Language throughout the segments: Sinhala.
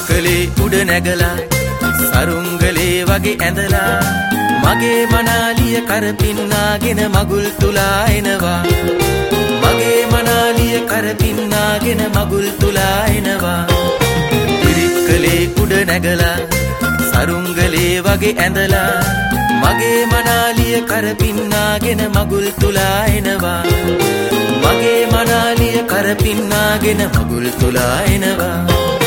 පිරික්කලේ උඩ නැගලා සරුංගලේ වගේ ඇඳලා මගේ මනාලිය කරපින්නාගෙන මගුල් තුලා එනවා මගේ මනාලිය කරපින්නාගෙන මගුල් තුලා එනවා පිරික්කලේ උඩ නැගලා සරුංගලේ වගේ ඇඳලා මගේ මනාලිය කරපින්නාගෙන මගුල් තුලා එනවා මගේ මනාලිය කරපින්නාගෙන මගුල් තුලා එනවා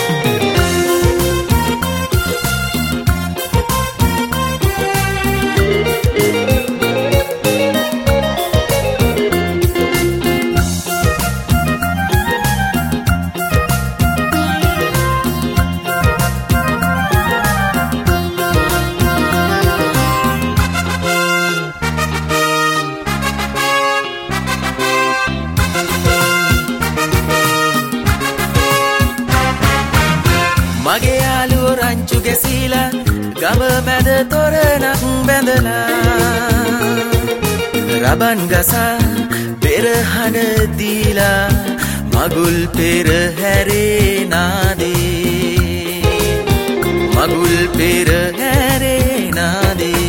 මගේ යාළුවෝ රංචු ගැසීලා ගම මැද තොරණක් බැඳලා රබන් ගසා පෙරහඬ දීලා මගුල් පෙරහැරේ නාදේ මගුල් පෙරහැරේ නාදේ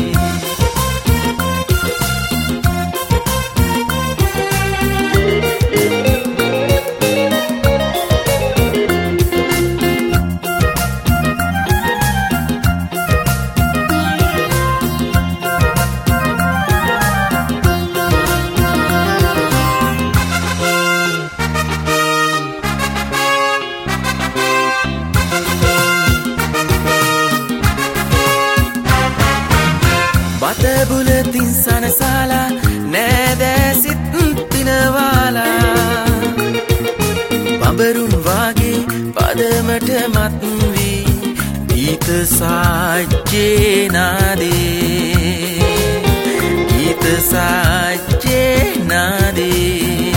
බතබුලතින් සනසාලා නෑදෑ සිත් පිනවාලා බඹරුන් වාගේ පදමට මත් වී ගීත සාජ්ජේ නාදේ ගීත සාජ්ජේ නාදේ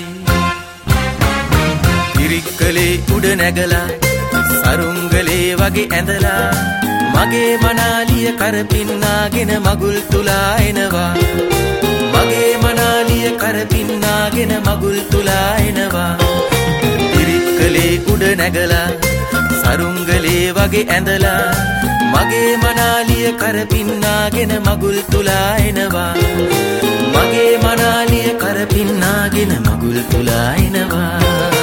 පිරික්කලේ උඩ නැගලා සරුංගලේ වගේ ඇඳලා මගේ මනාලිය කරපින්නාගෙන මගුල් තුලා එනවා මගේ මනාලිය කරපින්නාගෙන මගුල් තුලා එනවා පිරික්කලේ උඩ නැගලා සරුංගලේ වගේ ඇඳලා මගේ මනාලිය කරපින්නාගෙන මගුල් තුලා එනවා මගේ මනාලිය කරපින්නාගෙන මගුල් තුලා එනවා